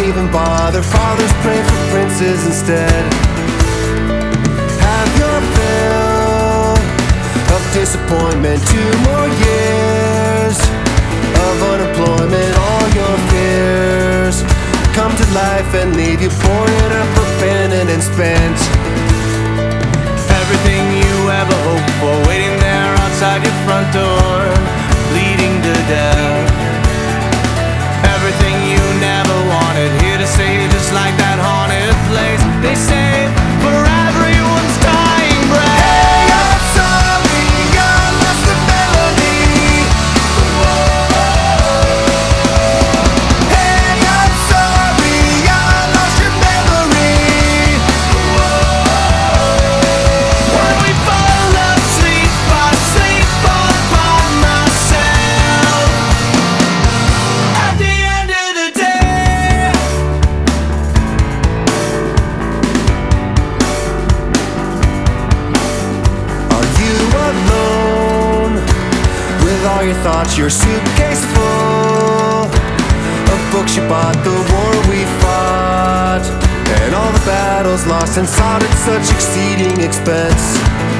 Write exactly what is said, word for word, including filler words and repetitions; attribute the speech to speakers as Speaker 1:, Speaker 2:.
Speaker 1: even bother. Fathers pray for princes instead. Have your fill of disappointment. Two more years of unemployment. All your fears come to life and leave you pointed up, abandoned and spent.
Speaker 2: Everything you ever hoped for, waiting there outside your front door, bleeding to death. Everything you never wanted, here to stay just like that haunted place. They say for everyone's dying breath.
Speaker 1: Hey, I'm sorry, I lost the melody. Hey, I'm sorry, I lost your memory.
Speaker 2: When we fall asleep, I sleep all by myself. At the end of the day,
Speaker 1: Are you alone with all your thoughts, your suitcase full of books you bought, the war we fought, and all the battles lost and fought at such exceeding expense?